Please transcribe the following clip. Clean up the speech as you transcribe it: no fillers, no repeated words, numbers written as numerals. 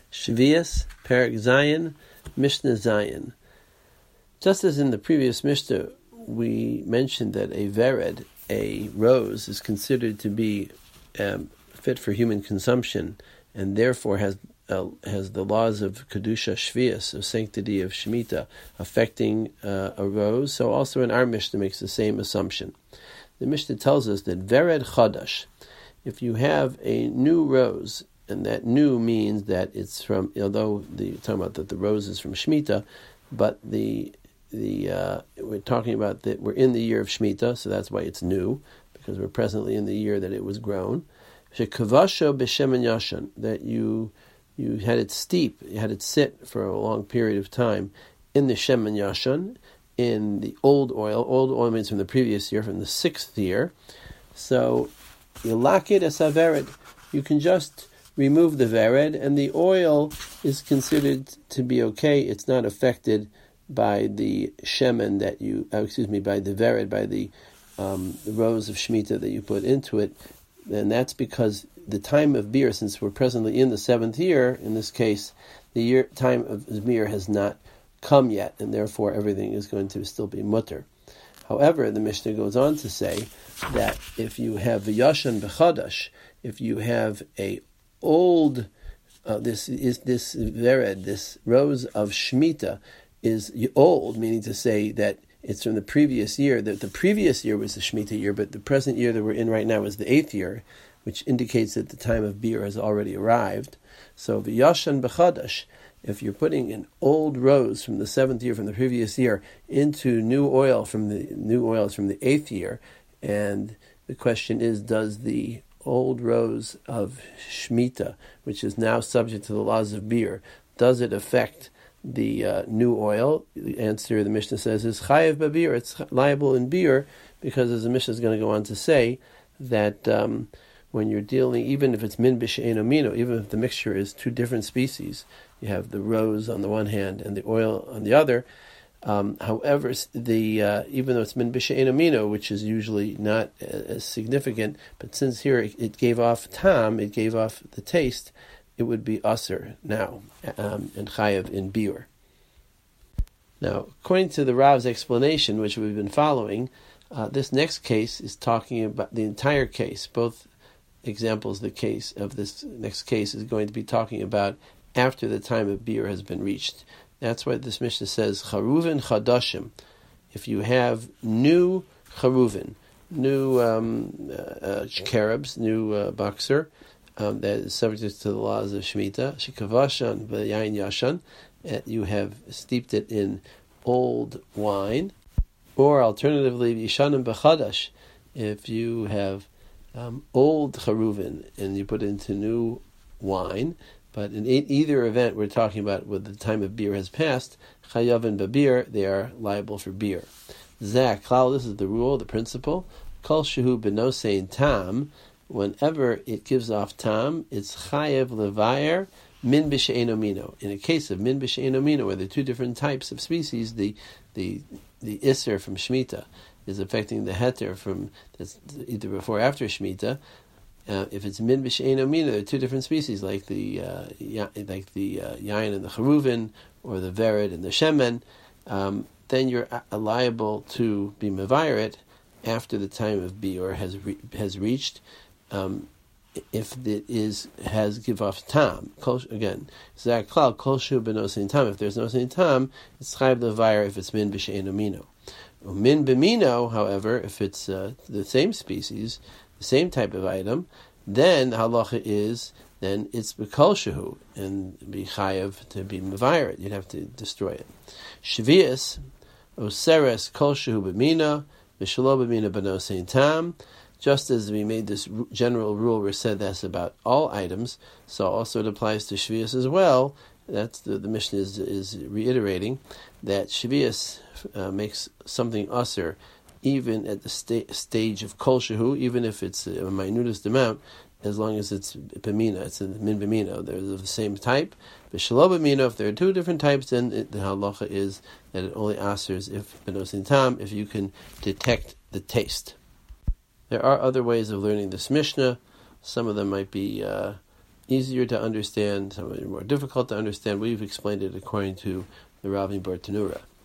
Shvius, Perek Zayin, Mishnah Zayin. Just as in the previous Mishnah, we mentioned that a vered, a rose, is considered to be fit for human consumption, and therefore has the laws of Kedusha Shvius, of sanctity of Shemitah, affecting a rose. So also in our Mishnah makes the same assumption. The Mishnah tells us that Vered Chadash, if you have a new rose, and that new means that it's from, although you're talking about that the rose is from Shemitah, but we're talking about that we're in the year of Shemitah, so that's why it's new, because we're presently in the year that it was grown. Shekavasho b'shemen yashan, that you had it steep, you had it sit for a long period of time in the shemen yashan, in the old oil. Old oil means from the previous year, from the 6th year. So you lock it as a vered. You can just remove the vered, and the oil is considered to be okay. It's not affected by the shemen that by the vered, by the rose of Shemitah that you put into it. And that's because the time of beer, since we're presently in the 7th year, in this case, the time of beer has not come yet, and therefore everything is going to still be mutter. However, the Mishnah goes on to say that if you have v'yashan b'chadash, if you have a old, this vered, this rose of Shemitah is old, meaning to say that it's from the previous year, that the previous year was the Shemitah year, but the present year that we're in right now is the 8th year, which indicates that the time of beer has already arrived. So v'yashan b'chadash, if you're putting an old rose from the 7th year, from the previous year, into new oil from the 8th year, and the question is, does the old rose of Shemitah, which is now subject to the laws of beer, does it affect the new oil? The answer, the Mishnah says, is chayev b'beer. It's liable in beer, because as the Mishnah is going to go on to say, that when you're dealing, even if it's min b'she'ein amino, even if the mixture is two different species, you have the rose on the one hand and the oil on the other. However, even though it's min b'she'ein amino, which is usually not as significant, but since here it gave off tam, it gave off the taste, it would be aser now, and chayev in biur. Now, according to the Rav's explanation, which we've been following, this next case is talking about the entire case. Both examples, the case of this next case is going to be talking about after the time of beer has been reached. That's why this Mishnah says charuvin chadashim. If you have new charuvin, new carobs, new boxer, that is subject to the laws of Shemitah, shekavashan v'yayin yashan, you have steeped it in old wine, or alternatively yishanim b'chadash, if you have old charuvin and you put it into new wine. But in either event, we're talking about when the time of beer has passed, chayav and babir, they are liable for beer. Zak, klal, this is the rule, the principle. Kol shehu benosein tam, whenever it gives off tam, it's chayav levayer min b'she'ein amino. In a case of min b'she'ein amino, where there are two different types of species, the iser from Shemitah is affecting the heter from that's either before or after Shemitah. If it's min b'she'ein amino, there are two different species, like the yayin and the charuvin, or the vered and the shemen. Then you're liable to be mevayer it after the time of biur has reached. If it has give off tam, again, zak klal kol shu benosein tam. If there's no sein tam, it's chayav levayer if it's min b'she'ein amino. Min b'mino, however, if it's the same species, the same type of item, then halacha is, then it's b'kol shehu, and be chayav to be mevayer it. You'd have to destroy it. Shvius, oseres kol shehu b'mina, v'shelo b'mina b'nosein tam. Just as we made this general rule, we said that's about all items, so also it applies to Shvius as well. That's the Mishnah is reiterating that Shvius makes something aser, even at the stage of kol shehu, even if it's a minutest amount, as long as it's b'mina, it's a min b'mina, they're of the same type. But shelo b'mina, if there are two different types, then the halacha is that it only asers if benosin tam, if you can detect the taste. There are other ways of learning this Mishnah. Some of them might be easier to understand, some are more difficult to understand. We've explained it according to the Rav Bartanura.